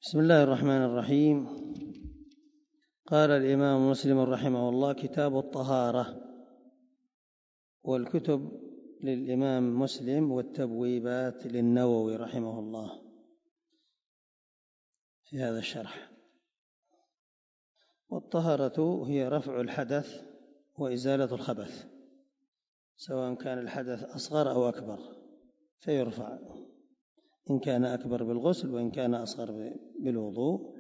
بسم الله الرحمن الرحيم. قال الإمام مسلم رحمه الله: كتاب الطهارة. والكتب للإمام مسلم والتبويبات للنووي رحمه الله في هذا الشرح. والطهارة هي رفع الحدث وإزالة الخبث، سواء كان الحدث أصغر أو أكبر فيرفع، إن كان أكبر بالغسل وإن كان أصغر بالوضوء.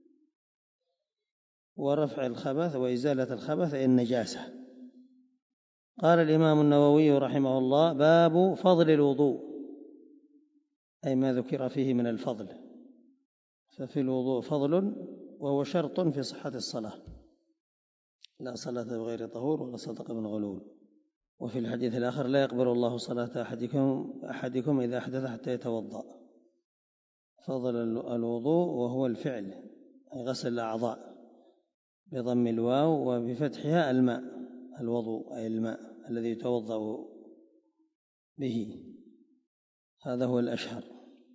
ورفع الخبث وإزالة الخبث أي النجاسة. قال الإمام النووي رحمه الله: باب فضل الوضوء، أي ما ذكر فيه من الفضل. ففي الوضوء فضل، وهو شرط في صحة الصلاة: لا صلاة بغير طهور ولا صدقة من غلول. وفي الحديث الآخر: لا يقبل الله صلاة أحدكم إذا أحدث حتى يتوضأ. فضل الوضوء وهو الفعل، أي غسل الأعضاء، بضم الواو وبفتحها الماء. الوضوء أي الماء الذي يتوضأ به، هذا هو الأشهر.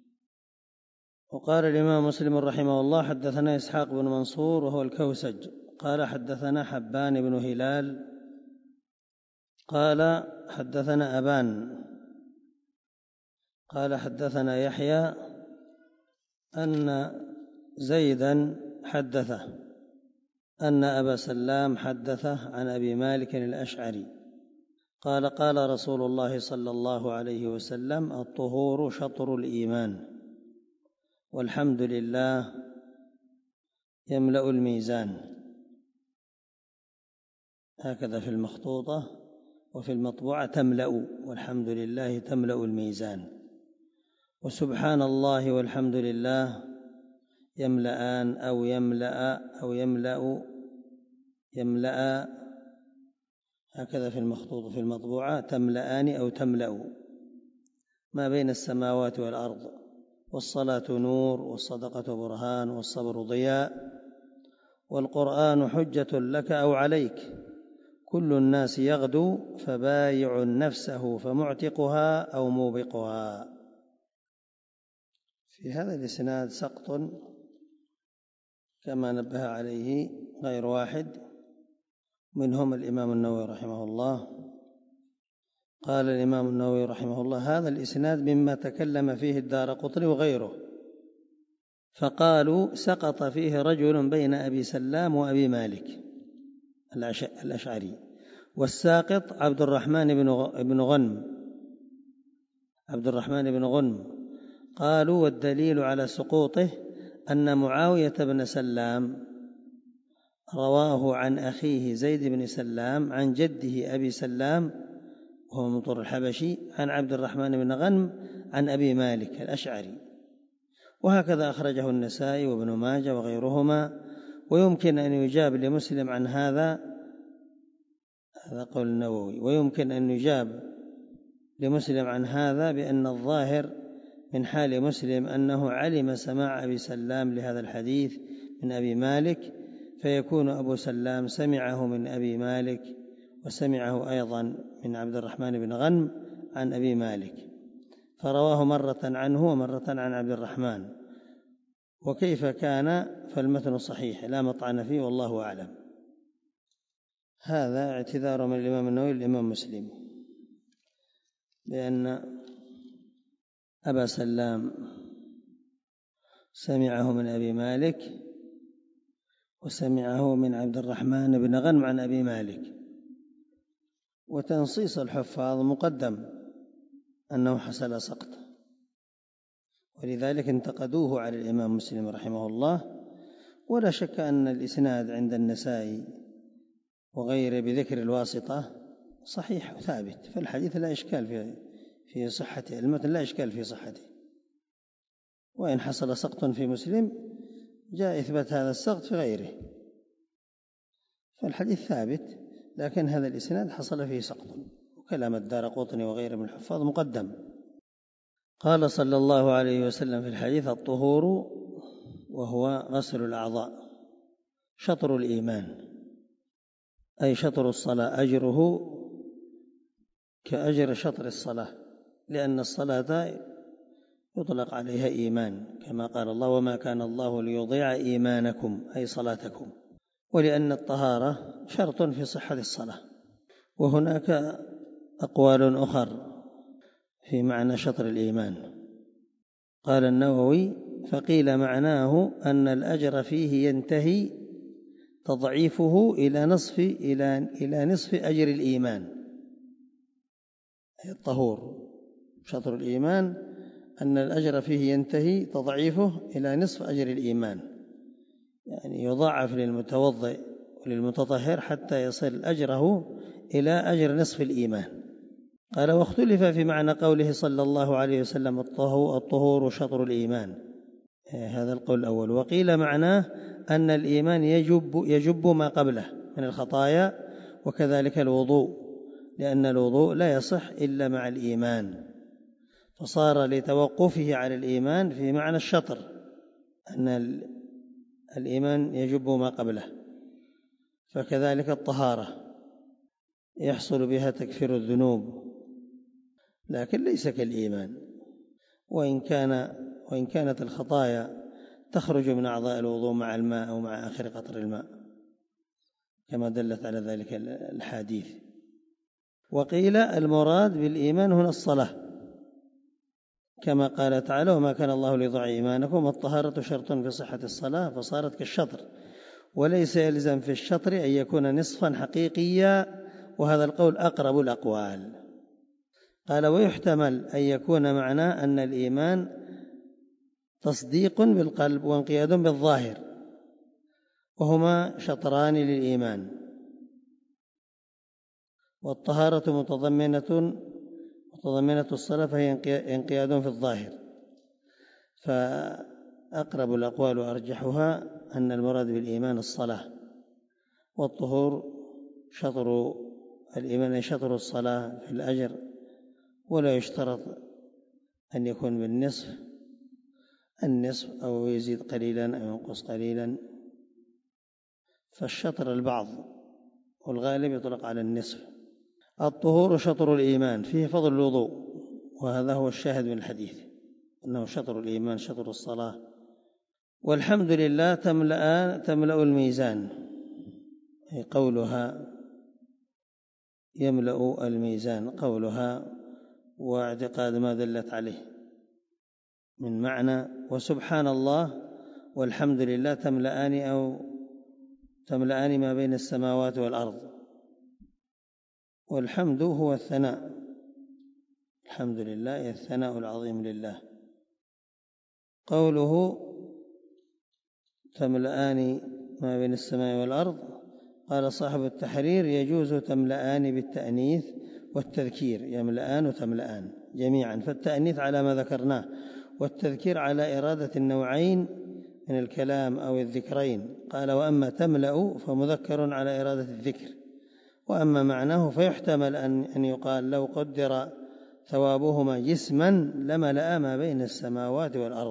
وقال الإمام مسلم رحمه الله: حدثنا إسحاق بن منصور وهو الكوسج قال حدثنا حبان بن هلال قال حدثنا أبان قال حدثنا يحيى أن زيدا حدثه أن أبا سلام حدثه عن أبي مالك الأشعري قال: قال رسول الله صلى الله عليه وسلم: الطهور شطر الإيمان، والحمد لله يملأ الميزان. هكذا في المخطوطة، وفي المطبوعة تملأ، والحمد لله تملأ الميزان. وسبحان الله والحمد لله يملأان أو يملأ، هكذا في المخطوط. في المطبوعة تملأان أو تملأ ما بين السماوات والأرض. والصلاة نور، والصدقة برهان، والصبر ضياء، والقرآن حجة لك أو عليك. كل الناس يغدو، فبايع نفسه فمعتقها أو موبقها. في هذا الإسناد سقط كما نبه عليه غير واحد، منهم الإمام النووي رحمه الله. قال الإمام النووي رحمه الله: هذا الإسناد مما تكلم فيه الدارقطني وغيره، فقالوا سقط فيه رجل بين أبي سلام وأبي مالك الأشعري، والساقط عبد الرحمن بن غنم. قالوا: والدليل على سقوطه أن معاوية بن سلام رواه عن أخيه زيد بن سلام عن جده أبي سلام وهو مطر الحبشي عن عبد الرحمن بن غنم عن أبي مالك الأشعري. وهكذا أخرجه النسائي وابن ماجه وغيرهما. ويمكن أن يجاب لمسلم عن هذا قول النووي، ويمكن أن يجاب لمسلم عن هذا بأن الظاهر من حال مسلم أنه علم سماع أبي سلام لهذا الحديث من أبي مالك، فيكون أبو سلام سمعه من أبي مالك وسمعه أيضا من عبد الرحمن بن غنم عن أبي مالك، فرواه مرة عنه ومرة عن عبد الرحمن. وكيف كان فالمتن صحيح لا مطعن فيه، والله أعلم. هذا اعتذار من الإمام النووي للإمام مسلم بأن أبا سلام سمعه من أبي مالك وسمعه من عبد الرحمن بن غنم عن أبي مالك. وتنصيص الحفاظ مقدم أنه حصل سقط، ولذلك انتقدوه على الإمام مسلم رحمه الله. ولا شك أن الإسناد عند النسائي وغيره بذكر الواسطة صحيح وثابت، فالحديث لا إشكال في صحته، المتن لا إشكال في صحته. وإن حصل سقط في مسلم جاء إثبات هذا السقط في غيره، فالحديث ثابت، لكن هذا الإسناد حصل فيه سقط. وكلام الدارقطني وغيره من الحفاظ مقدم. قال صلى الله عليه وسلم في الحديث: الطهور وهو غسل الأعضاء شطر الإيمان، أي شطر الصلاة، أجره كأجر شطر الصلاة، لأن الصلاة يطلق عليها إيمان، كما قال الله: وما كان الله ليضيع إيمانكم أي صلاتكم، ولأن الطهارة شرط في صحة الصلاة. وهناك أقوال أخر في معنى شطر الإيمان. قال النووي: فقيل معناه أن الأجر فيه ينتهي تضعيفه إلى نصف أجر الإيمان، الطهور. شطر الإيمان أن الأجر فيه ينتهي تضعيفه إلى نصف أجر الإيمان، يعني يضاعف للمتوضئ وللمتطهر حتى يصل أجره إلى أجر نصف الإيمان. قال: واختلف في معنى قوله صلى الله عليه وسلم: الطهور شطر الإيمان، هذا القول الأول. وقيل معناه أن الإيمان يجب ما قبله من الخطايا، وكذلك الوضوء، لأن الوضوء لا يصح إلا مع الإيمان، فصار لتوقفه على الإيمان في معنى الشطر، أن الإيمان يجب ما قبله. فكذلك الطهارة يحصل بها تكفير الذنوب، لكن ليس كالإيمان، وإن كانت الخطايا تخرج من أعضاء الوضوء مع الماء أو مع آخر قطر الماء، كما دلت على ذلك الحديث. وقيل المراد بالإيمان هنا الصلاة، كما قال تعالى: وما كان الله ليضيع إيمانكم، والطهارة شرط في صحة الصلاة، فصارت كالشطر. وليس يلزم في الشطر أن يكون نصفا حقيقيا، وهذا القول أقرب الأقوال. قال: ويحتمل أن يكون معناه أن الإيمان تصديق بالقلب وانقياد بالظاهر، وهما شطران للإيمان. والطهارة متضمنة الصلاة، فهي انقياد في الظاهر. فأقرب الأقوال وأرجحها أن المراد بالإيمان الصلاة، والطهور شطر الإيمان شطر الصلاة في الأجر، ولا يشترط أن يكون بالنصف، النصف أو يزيد قليلا أو ينقص قليلا، فالشطر البعض والغالب يطلق على النصف. الطهور شطر الإيمان، فيه فضل الوضوء، وهذا هو الشاهد من الحديث، أنه شطر الإيمان شطر الصلاة. والحمد لله تملأ الميزان، أي قولها يملأ الميزان، قولها واعتقاد ما دلت عليه من معنى. وسبحان الله والحمد لله تملأان ما بين السماوات والأرض. والحمد هو الثناء، الحمد لله الثناء العظيم لله. قوله تملأان ما بين السماء والأرض، قال صاحب التحرير: يجوز تملأان بالتأنيث والتذكير، يملأان وتملأان جميعا، فالتأنيث على ما ذكرناه، والتذكير على إرادة النوعين من الكلام أو الذكرين. قال: وأما تملأ فمذكر على إرادة الذكر، وأما معناه فيحتمل أن يقال: لو قدر ثوابهما جسما لملأ ما بين السماوات والأرض.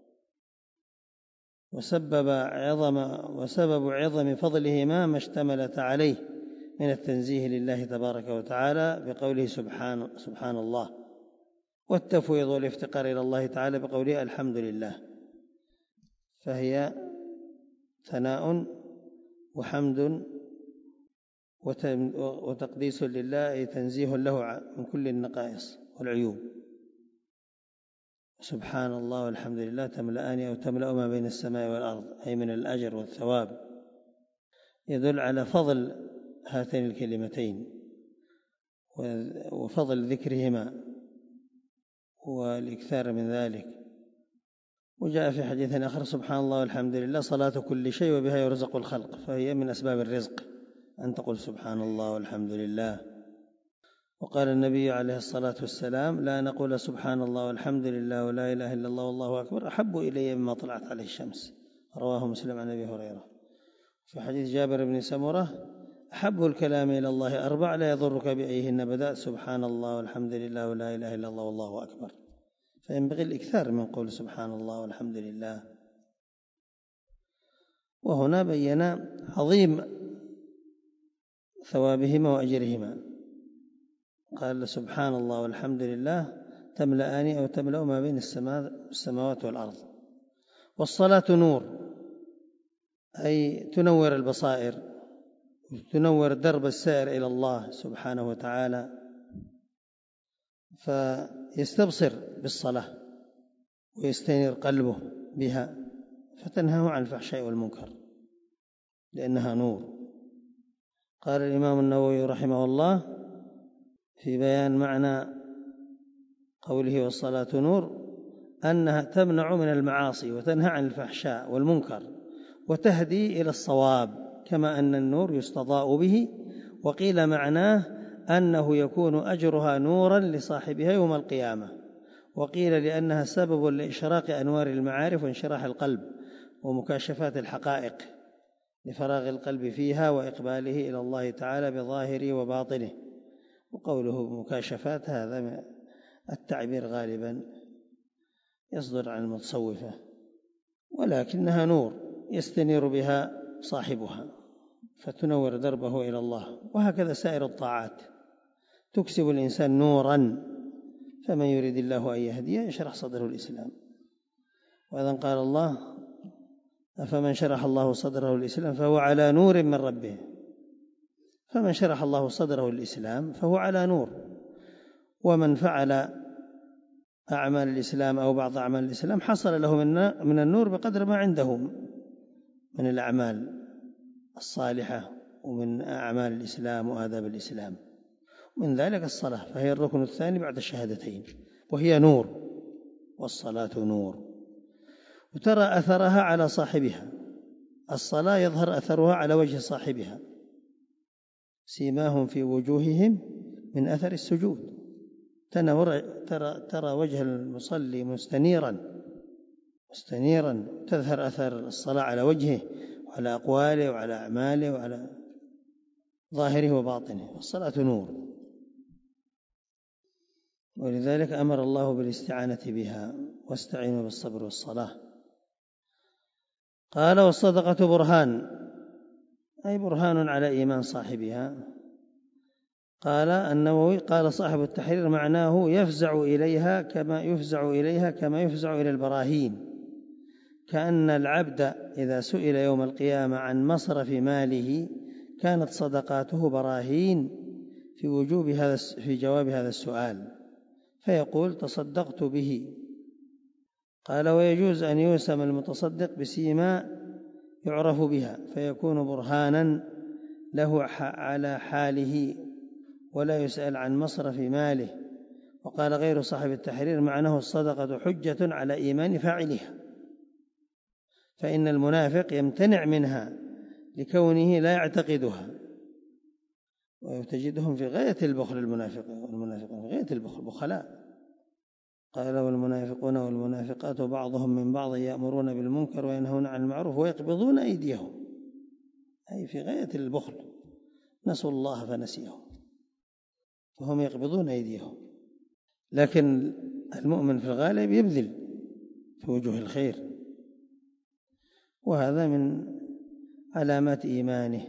وسبب عظم فضلهما ما اشتملت عليه من التنزيه لله تبارك وتعالى بقوله سبحان الله، والتفويض والافتقار إلى الله تعالى بقوله الحمد لله، فهي ثناء وحمد وتقديس لله، أي تنزيه له من كل النقائص والعيوب. سبحان الله والحمد لله تملأان أو تملأ ما بين السماء والأرض، أي من الأجر والثواب، يدل على فضل هاتين الكلمتين وفضل ذكرهما والإكثار من ذلك. وجاء في حديث آخر: سبحان الله والحمد لله صلاة كل شيء وبها يرزق الخلق، فهي من أسباب الرزق أن تقول سبحان الله والحمد لله. وقال النبي عليه الصلاة والسلام: لا نقول سبحان الله والحمد لله ولا إله إلا الله والله أكبر أحب إلي مما طلعت عليه الشمس، رواه مسلم عن أبي هريرة. في حديث جابر بن سمرة: أحب الكلام إلى الله أربع لا يضرك بأيهن بدأت، سبحان الله والحمد لله ولا إله إلا الله والله أكبر. فينبغي الإكثار من قول سبحان الله والحمد لله. وهنا بين عظيم ثوابهما وأجرهما، قال: سبحان الله والحمد لله تملأان أو تملأ ما بين السماوات والأرض. والصلاة نور، أي تنور البصائر، تنور درب السائر إلى الله سبحانه وتعالى، فيستبصر بالصلاة ويستنير قلبه بها، فتنهاه عن الفحشاء والمنكر لأنها نور. قال الإمام النووي رحمه الله في بيان معنى قوله والصلاة نور أنها تمنع من المعاصي وتنهى عن الفحشاء والمنكر وتهدي إلى الصواب، كما أن النور يستضاء به. وقيل معناه أنه يكون أجرها نورا لصاحبها يوم القيامة، وقيل لأنها سبب لإشراق أنوار المعارف وانشراح القلب ومكاشفات الحقائق لفراغ القلب فيها وإقباله إلى الله تعالى بظاهره وباطنه. وقوله مكاشفات هذا التعبير غالبا يصدر عن المتصوفة، ولكنها نور يستنير بها صاحبها فتنور دربه إلى الله. وهكذا سائر الطاعات تكسب الإنسان نورا، فمن يريد الله أن يهديه يشرح صدره الإسلام. وإذا قال الله أفمن شرح الله صدره الإسلام فهو على نور من ربه، فمن شرح الله صدره الإسلام فهو على نور. ومن فعل أعمال الإسلام أو بعض أعمال الإسلام حصل له من النور بقدر ما عنده من الأعمال الصالحة ومن أعمال الإسلام وآداب الإسلام. من ذلك الصلاة، فهي الركن الثاني بعد الشهادتين، وهي نور، والصلاة نور. وترى أثرها على صاحبها، الصلاة يظهر أثرها على وجه صاحبها، سيماهم في وجوههم من أثر السجود. ترى وجه المصلي مستنيرا، تظهر أثر الصلاة على وجهه وعلى أقواله وعلى أعماله وعلى ظاهره وباطنه. والصلاة نور، ولذلك أمر الله بالاستعانة بها، واستعينوا بالصبر والصلاة. قال والصدقة برهان، أي برهان على إيمان صاحبها. قال النووي قال صاحب التحرير معناه يفزع إليها كما يفزع إلى البراهين، كأن العبد إذا سئل يوم القيامة عن مصرف ماله كانت صدقاته براهين في جواب هذا السؤال، فيقول تصدقت به. قال ويجوز أن يوسم المتصدق بسيما يعرف بها فيكون برهانا له على حاله ولا يسأل عن مصرف ماله. وقال غير صاحب التحرير معناه الصدقة حجة على إيمان فاعلها، فإن المنافق يمتنع منها لكونه لا يعتقدها، وتجدهم في غاية البخل. المنافقون في غاية البخل، بخلاء. قال والمنافقون والمنافقات بعضهم من بعض يأمرون بالمنكر وينهون عن المعروف ويقبضون أيديهم، أي في غاية البخل، نسوا الله فنسيهم، فهم يقبضون أيديهم. لكن المؤمن في الغالب يبذل في وجوه الخير، وهذا من علامات إيمانه.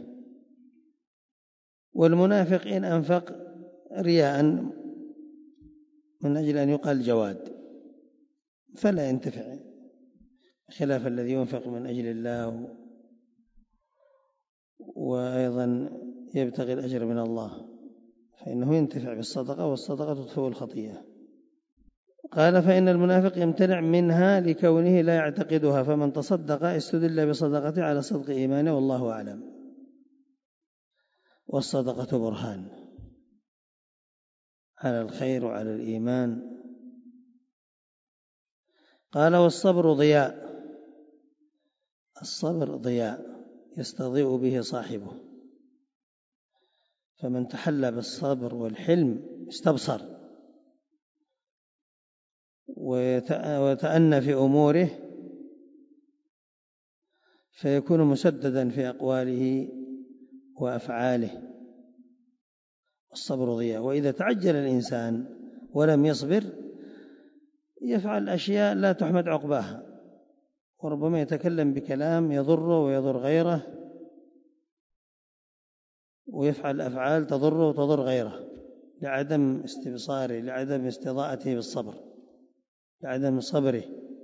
والمنافق إن أنفق رياء من أجل أن يقال جواد فلا ينتفع، خلاف الذي ينفق من أجل الله وأيضا يبتغي الأجر من الله، فإنه ينتفع بالصدقة، والصدقة تطفئ الخطيئة. قال فإن المنافق يمتنع منها لكونه لا يعتقدها، فمن تصدق استدل بصدقته على صدق إيمانه، والله أعلم. والصدقة برهان على الخير وعلى الإيمان. قال والصبر ضياء، الصبر ضياء يستضيء به صاحبه، فمن تحلى بالصبر والحلم استبصر وتأنى في أموره، فيكون مسددا في أقواله وأفعاله. الصبر ضياء. وإذا تعجل الإنسان ولم يصبر يفعل أشياء لا تحمد عقباها، وربما يتكلم بكلام يضره ويضر غيره، ويفعل أفعال تضره وتضر غيره، لعدم استبصاره، لعدم استضاءته بالصبر، لعدم صبره.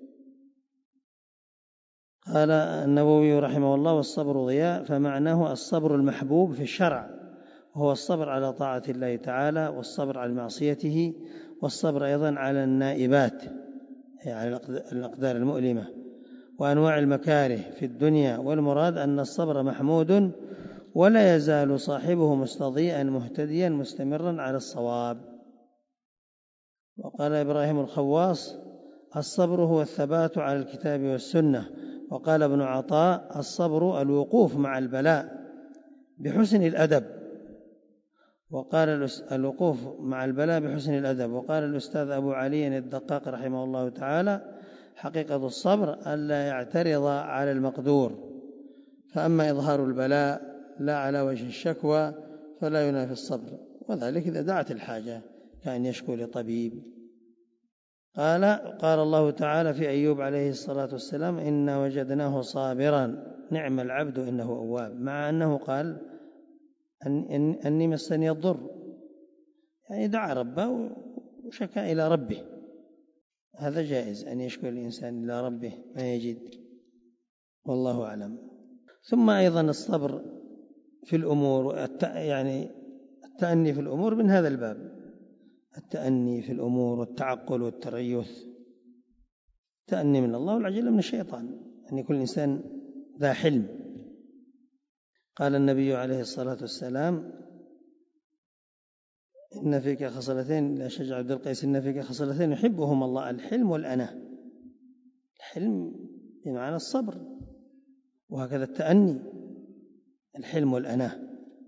قال النووي رحمه الله: والصبر ضياء، فمعناه الصبر المحبوب في الشرع، وهو الصبر على طاعة الله تعالى، والصبر على معصيته، والصبر أيضا على النائبات، أي على الأقدار المؤلمة وأنواع المكاره في الدنيا. والمراد أن الصبر محمود ولا يزال صاحبه مستضيئا مهتديا مستمرا على الصواب. وقال إبراهيم الخواص: الصبر هو الثبات على الكتاب والسنة. وقال ابن عطاء: الصبر الوقوف مع البلاء بحسن الأدب. وقال الوقوف مع البلاء بحسن الأدب. وقال الأستاذ أبو علي الدقاق رحمه الله تعالى: حقيقة الصبر ألا يعترض على المقدور، فأما إظهار البلاء لا على وجه الشكوى فلا ينافي الصبر، وذلك إذا دعت الحاجة كأن يشكو لطبيب. قال الله تعالى في أيوب عليه الصلاة والسلام: إنا وجدناه صابرا نعم العبد إنه أواب، مع أنه قال أني مسني الضر، يعني دعا ربه وشكى إلى ربه. هذا جائز أن يشكو الإنسان إلى ربه ما يجد، والله أعلم. ثم أيضا الصبر في الأمور، يعني التأني في الأمور من هذا الباب، التأني في الأمور والتعقل والتريث. التأني من الله والعجلة من الشيطان، أن يكون الإنسان ذا حلم. قال النبي عليه الصلاة والسلام: إن فيك خصلتين، لا شجع عبد القيس، إن فيك خصلتين يحبهم الله: الحلم والأنة. الحلم بمعنى الصبر، وهكذا التأني الحلم والأنة.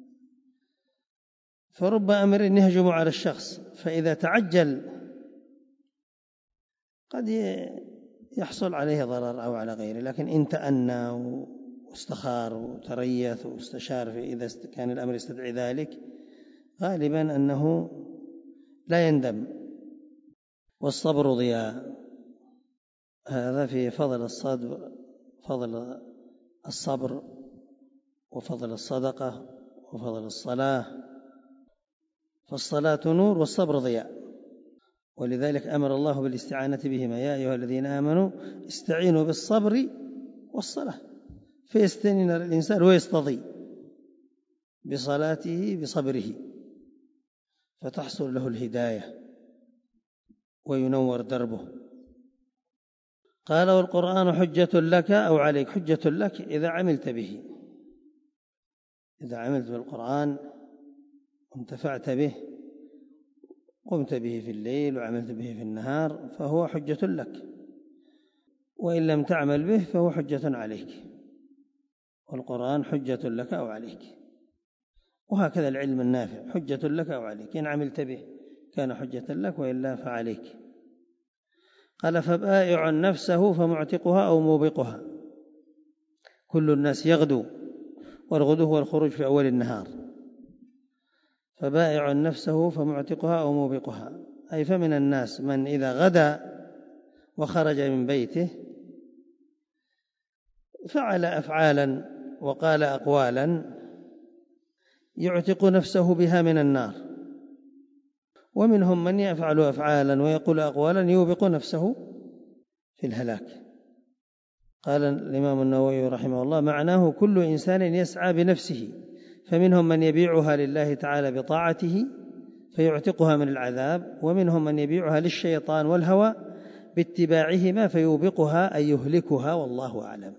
فرب أمر يهجم على الشخص، فإذا تعجل قد يحصل عليه ضرر أو على غيره، لكن إن تأنى واستخار وتريث واستشار إذا كان الأمر يستدعي ذلك غالبا أنه لا يندم. والصبر ضياء. هذا في فضل الصبر وفضل الصدقة وفضل الصلاة. فالصلاة نور والصبر ضياء، ولذلك أمر الله بالاستعانة بهما: يا أيها الذين آمنوا استعينوا بالصبر والصلاة. فيستنن الإنسان ويستضي بصلاته بصبره، فتحصل له الهداية وينور دربه. قال: والقرآن حجة لك أو عليك. حجة لك إذا عملت به، إذا عملت بالقرآن وانتفعت به، قمت به في الليل وعملت به في النهار، فهو حجة لك. وإن لم تعمل به فهو حجة عليك. والقرآن حجة لك أو عليك. وهكذا العلم النافع حجة لك أو عليك، إن عملت به كان حجة لك، وإلا فعليك. قال: فبائع نفسه فمعتقها أو موبقها. كل الناس يغدو، والغدو هو الخروج في أول النهار. فبائع نفسه فمعتقها أو موبقها، أي فمن الناس من إذا غدا وخرج من بيته فعل أفعالا وقال أقوالا يعتق نفسه بها من النار، ومنهم من يفعل أفعالا ويقول أقوالا يوبق نفسه في الهلاك. قال الإمام النووي رحمه الله: معناه كل إنسان يسعى بنفسه، فمنهم من يبيعها لله تعالى بطاعته فيعتقها من العذاب، ومنهم من يبيعها للشيطان والهوى باتباعهما فيوبقها أي يهلكها، والله أعلم.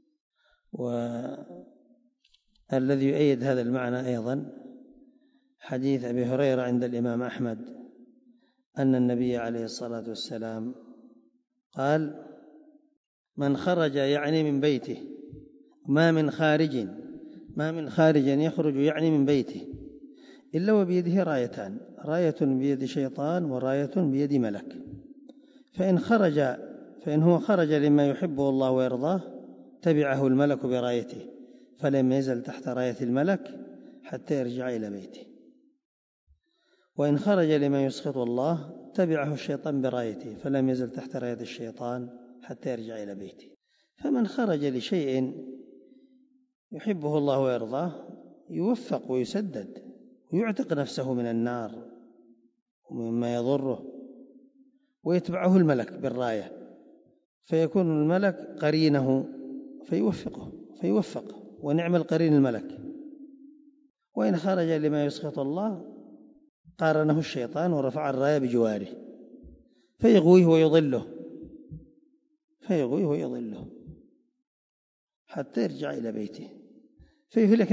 والذي يؤيد هذا المعنى أيضا حديث أبي هريرة عند الإمام أحمد أن النبي عليه الصلاة والسلام قال: من خرج يعني من بيته، ما من خارج يخرج يعني من بيته إلا وبيده رايتان: راية بيد شيطان وراية بيد ملك. فإن هو خرج لما يحبه الله ويرضاه تبعه الملك برايته، فلم يزل تحت راية الملك حتى يرجع إلى بيته. وإن خرج لما يسخط الله تبعه الشيطان برايته، فلم يزل تحت راية الشيطان حتى يرجع إلى بيته. فمن خرج لشيء يحبه الله ويرضاه يوفق ويسدد ويعتق نفسه من النار ومما يضره، ويتبعه الملك بالراية، فيكون الملك قرينه فيوفقه، ونعم القرين الملك. وإن خرج لما يسخط الله قارنه الشيطان ورفع الراية بجواره فيغويه ويضله حتى يرجع إلى بيته فيهلك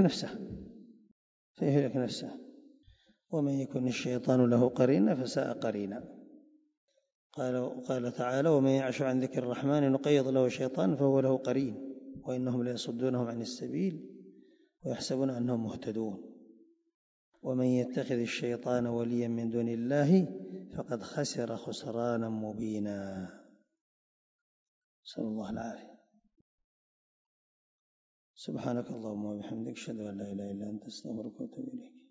نفسه. ومن يكن الشيطان له قرينا فساء قرينا. قال تعالى: ومن يعش عن ذكر الرحمن نقيض له شيطان فهو له قرين وإنهم ليصدونهم عن السبيل ويحسبون أنهم مهتدون. ومن يتخذ الشيطان وليا من دون الله فقد خسر خسرانا مبينا. نسأل الله العافية. سبحانك اللهم وبحمدك أشهد أن لا إله إلا أنت أستغفرك وأتوب إليك.